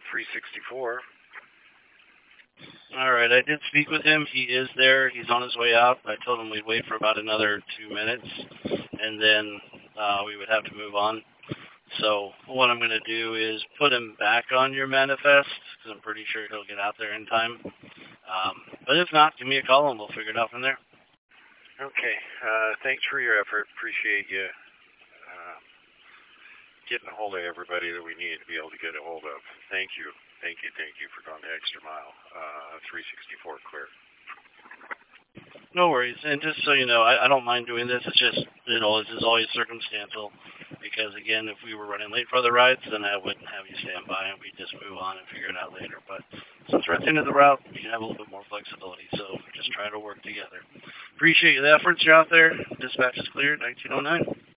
364. All right, I did speak with him. He is there. He's on his way out. I told him we'd wait for about another 2 minutes, and then we would have to move on. So what I'm going to do is put him back on your manifest, because I'm pretty sure he'll get out there in time. But if not, give me a call, and we'll figure it out from there. Okay. Thanks for your effort. Appreciate you getting a hold of everybody that we need to be able to get a hold of. Thank you. Thank you for going the extra mile. 364 clear. No worries. And just so you know, I don't mind doing this. It's just, this is always circumstantial. Because, again, if we were running late for other rides, then I wouldn't have you stand by, and we'd just move on and figure it out later. But since we're at the end of the route, we can have a little bit more flexibility. So we're just trying to work together. Appreciate the efforts. You're out there. Dispatch is cleared, 1909.